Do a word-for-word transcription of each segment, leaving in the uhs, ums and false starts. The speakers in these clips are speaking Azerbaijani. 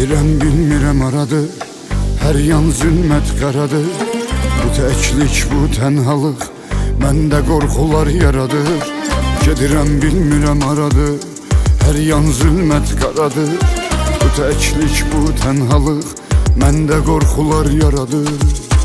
Gedirəm bilmirəm aradır, hər yan zülmət qaradır. Bu təklik, bu tənhalıq məndə qorxular yaradır. Gedirəm bilmirəm aradır, hər yan zülmət qaradır. Bu təklik, bu tənhalıq məndə qorxular yaradır.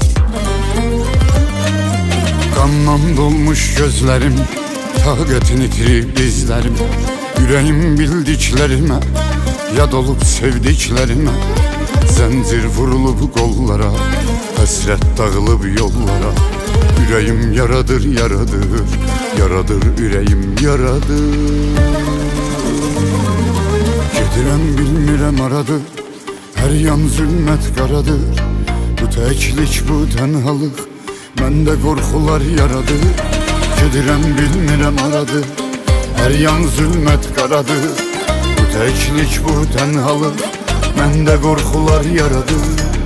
Qandan dolmuş gözlərim, taqətini itirib dizlərim. Ürəyim bildiklərimə, yad olub sevdiklərimə. Zəncir vurulub qollara, həsrət dağılıb yollara. Ürəyim yaradır, yaradır, yaradır, ürəyim yaradır. Gedirəm bilmirəm aradır, hər yan zülmət qaradır. Bu təklik, bu tənhalıq məndə qorxular yaradır. Gedirəm bilmirəm aradır, hər yan zülmət qaradır. Bu təklik, bu tənhalıq məndə qorxular yaradır.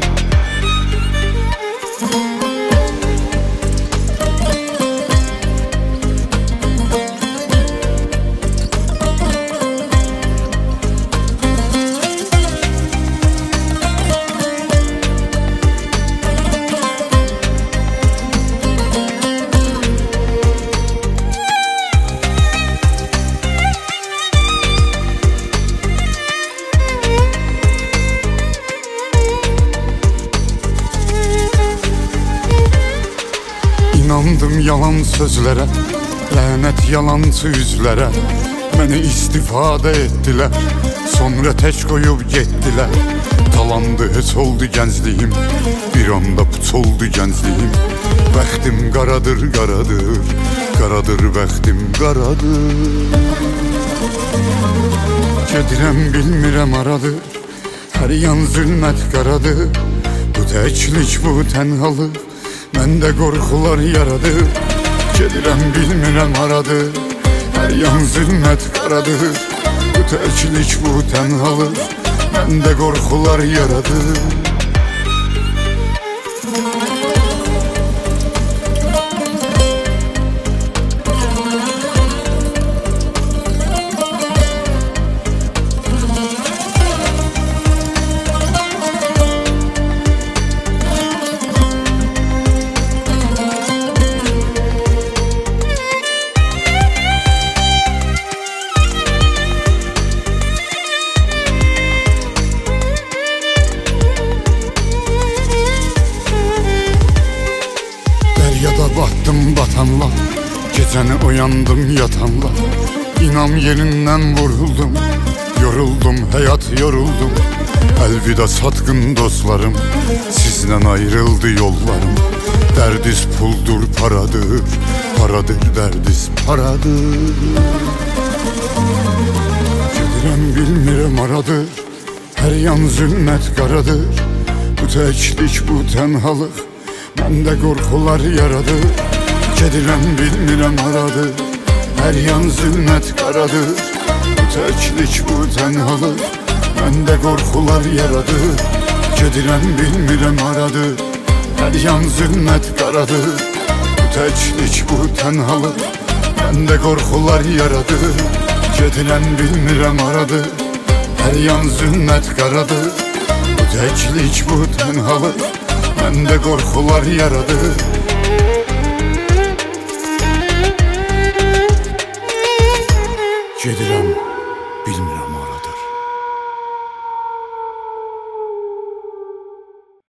İnandım yalan sözlərə, lənət yalançı üzlərə. Məni istifadə etdilər, sonra tək qoyub getdilər. Talandı, heç oldu gəncliyim, bir anda puç oldu gəncliyim. Bəxtim qaradır, qaradır, qaradır bəxtim qaradır. Gedirəm bilmirəm aradır, hər yan zülmət qaradır. Bu təklik, bu tənhalıq məndə qorxular yaradır. Gedirəm bilmirəm aradır, hər yan zülmət qaradır. Bu təklik, bu tənhalıq məndə qorxular yaradır. Batdım batanla, gecəni oyandım yatanla. İnam yerindən vuruldum, yoruldum, həyat yoruldum. Əlvida satqın dostlarım, sizlə ayrıldı yollarım. Dərdiz puldur, paradır, paradır, dərdiz paradır. Gedirəm bilmirəm aradır, hər yan zülmət qaradır. Bu təklik, bu tənhalıq məndə qorxular yaradır. Gedirəm bilmirəm aradır, hər yan zülmət qaradır. Bu təklik, bu tənhalıq məndə qorxular yaradır. Gedirəm bilmirəm aradır, hər yan zülmət qaradır. Bu təklik, bu tənhalıq məndə qorxular yaradır. Gedirəm bilmirəm aradır, hər yan zülmət qaradır. Bu təklik, bu tənhalıq məndə qorxular yaradır. Gedirəm bilmirəm aradır.